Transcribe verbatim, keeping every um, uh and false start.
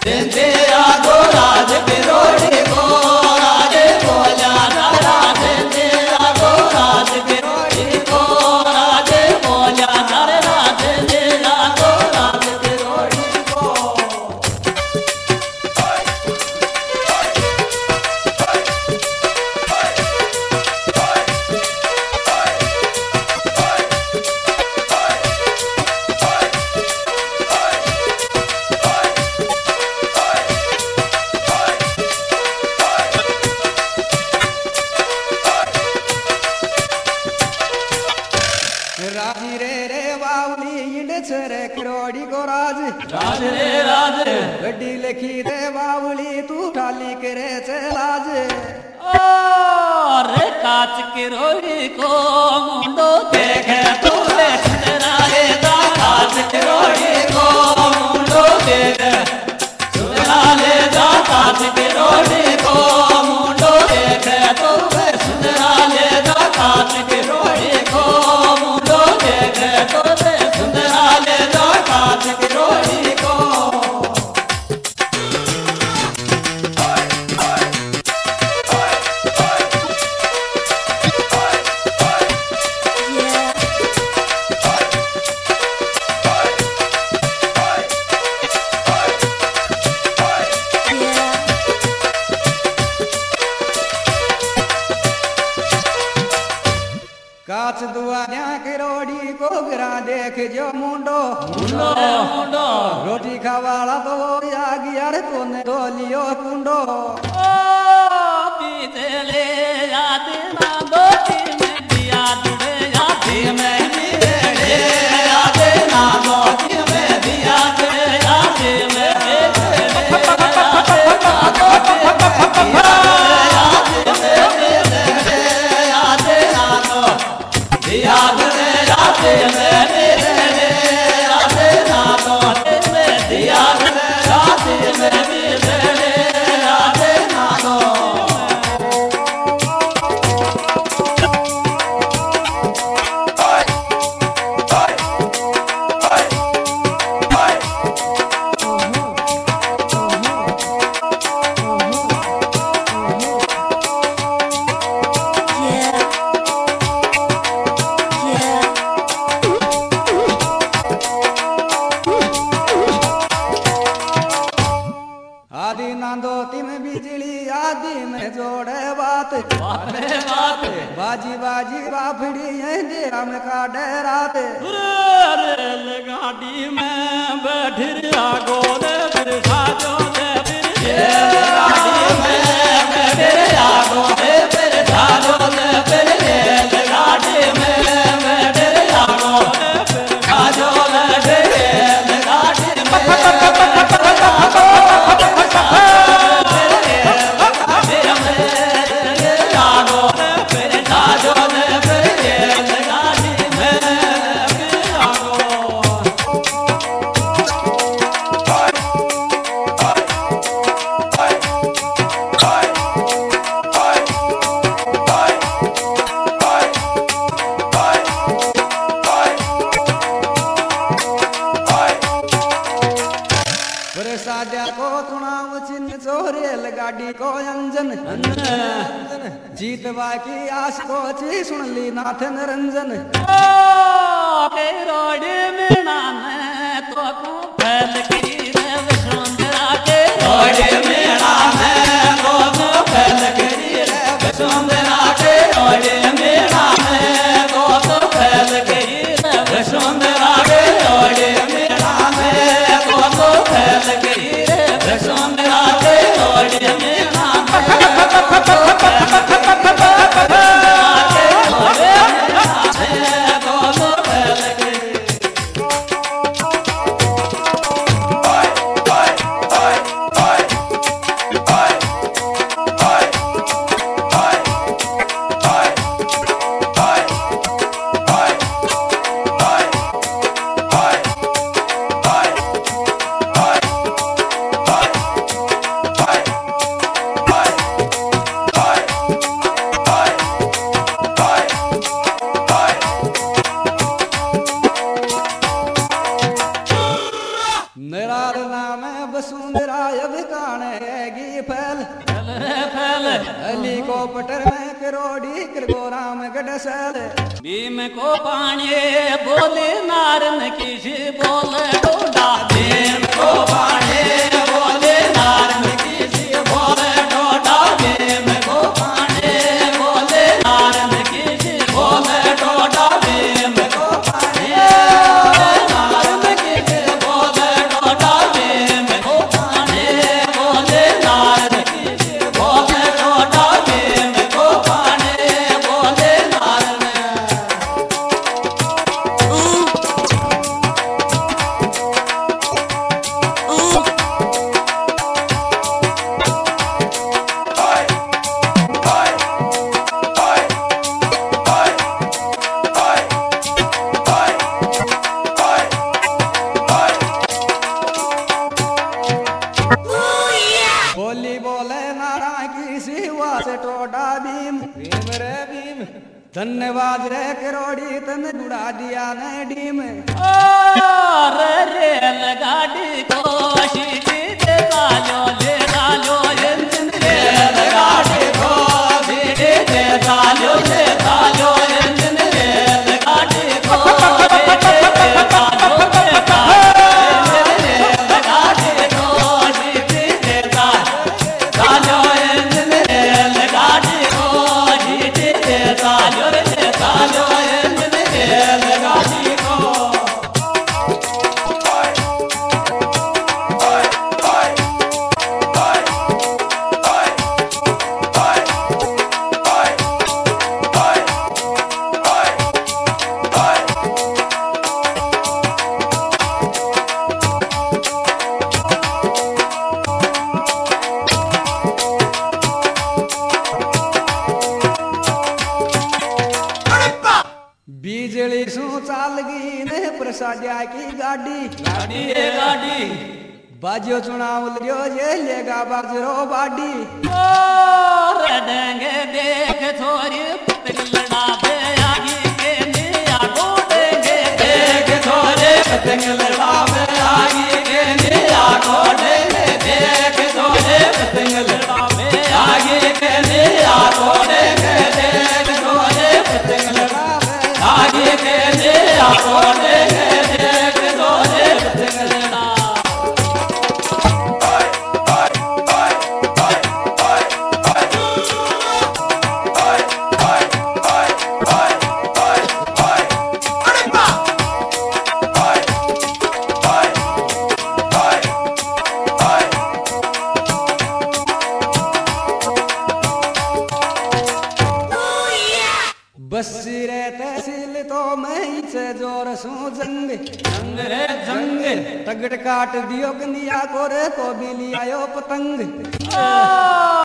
देंदे आगो राज बिरोड़ी को राजे बोला नारा देंदे आगो राज बिरोड़ी को राजे बोला नारा देंदे आगो राज बिरोड़ी को राजी रे रे बावली इंड छरे किरोड़ी को राज राज रे राज गड्डी लिखी दे बावली तू ठाली करे चलाज ओ रे काच किरोड़ी को मुंडो देखे तू रे सुंदराए दा काच किरोड़ी को मुंडो देखे सुंदराले दा काच किरोड़ी को मुंडो देखे तू रे सुंदराले दा काच किरोड़ी को मुंडो देखे तू रे सुंदराले दा काच किरोड़ी को काच दुआरिया किरोड़ी को गिरा देख जो मुंडो मुंडो मुंडो रोटी खावाला तो वो यागी यार तूने तो लियो कुंडो ओ बीतले याद ना गोटी में दिया जुड़े याद में बीतले याद ना गोटी में दिया जुड़े याद में बीतले याद ना गोटी में दिया याद ना गोटी याद रे याद में बीतले याद ना गोटी में दिया जुड़े याद में बीतले याद ना गोटी आदि नांदो तिम बिजली आदि में जोड़े बात बात में बात बाजी बाजी बाफड़ी दे हम काटे रात रेल गाड़ी में बैठ रिया गोले फिर साजो दे फिर रेल गाड़ी में बैठ रिया गोले फिर साजो दे फिर रेल गाड़ी में बैठ रिया गोले फिर साजो दे रेल गाड़ी साजा को तुणाव चिन्ह चोरेल गाड़ी को अंजन जीत बाकी आस को ची सुन ली नाथ निरंजन ओ के रोड़ी में नाने तो को फैल की रे वसुंधरा के रोड़ी में नाने तो को फैल की रे वसुंधरा के रोड़ी में नाने तो को फैल की रे वसुंधरा के रोड़ी में नाने तो को फैल की रे वसुंधरा के रोड़ी में नाने निराल नाम वसुंधरा अब कानेगी फैल फैल रे फैल हेलीकॉप्टर में करोड़ी किरगोराम गडसल भीम को पानी बोले नारन किस बोले डोडा भीम को पानी बोले नारन किस बोले डोडा भीम को पानी बोले नारन किस बोले डोडा भीम को पानी नारन किस बोले डोडा भीम को पानी बोले नारन किस बोले डोडा भीम को पानी बोले नारन बोली बोले नारा की सिवा से टोटा भीम भीम रे भीम धन्यवाद रे करोड़ी तन जुड़ा दिया ने डीम और रेलगाड़ी को सीटी दे डालो ले डालो इंजन रेलगाड़ी को सीटी दे डालो ले डालो इंजन रेलगाड़ी को सीटी दे डालो ले डालो रेलगाड़ी को सीटी दे डालो इंजन रेलगाड़ी को सीटी दे डालो ले डालो इंजन रेलगाड़ी को बिजली सु चाल गई ने प्रसाद्या की गाड़ी गाड़ी रे गाड़ी बाजियो चुनाव लियो ये लेगा बाजरो बाडी और डेंगे देख छोरी पतंग लड़ा दे आगे के निया गोडेंगे देख छोरे पतंग लड़ा दे आगे के निया गोडेंगे देख छोरे पतंग लड़ा दे आगे के निया गोडेंगे देख छोरे पतंग लड़ा दे आगे के निया गोडेंगे देख छोरे पतंग लड़ा बस्सी रे तहसील तो मैं से जोर सू जंग जंग रे जंग तगड़ काट दियो कनिया को रे को बिली आयो पतंग आ